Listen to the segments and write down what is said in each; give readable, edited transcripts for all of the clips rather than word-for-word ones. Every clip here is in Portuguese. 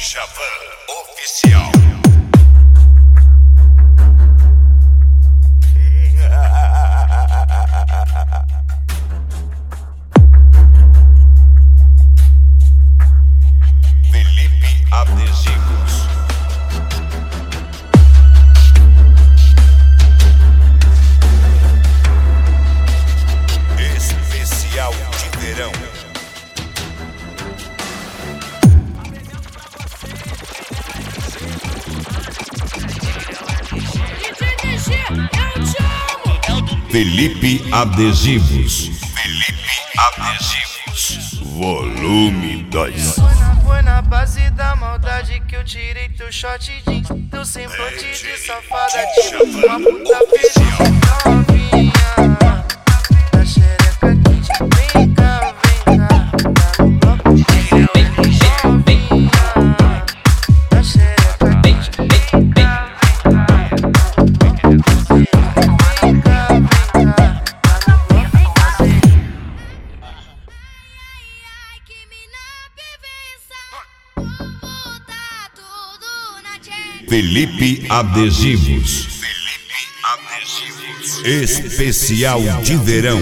Djavan Oficial. Felipe Adesivos. Especial de verão. Felipe Adesivos. Felipe Adesivos. Volume 2. Foi na base da maldade que eu tirei teu shot jeans. Teu semblante de safada, tipo uma puta feliz. Novinha, da xereca quente. Vem cá, tá no bloco. Novinha, da xereca quente. Vem cá, Felipe Adesivos. Felipe Adesivos. Especial de verão.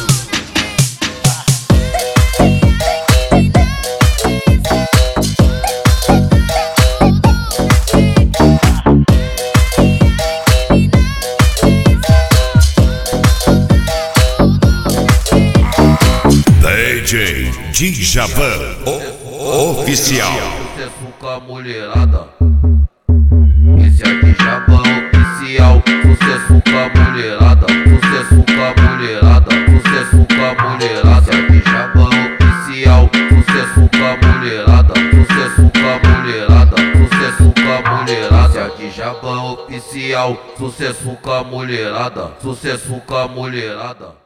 DJ Djavan Oficial. Sucesso com a mulherada. Esse é Djavan Oficial. Sucesso com a mulherada. Sucesso com a mulherada. Sucesso com a mulherada. Esse é Djavan Oficial. Sucesso com a mulherada. Sucesso com a mulherada. Sucesso com a mulherada. Esse é Djavan Oficial. Sucesso com a mulherada. Sucesso com a mulherada.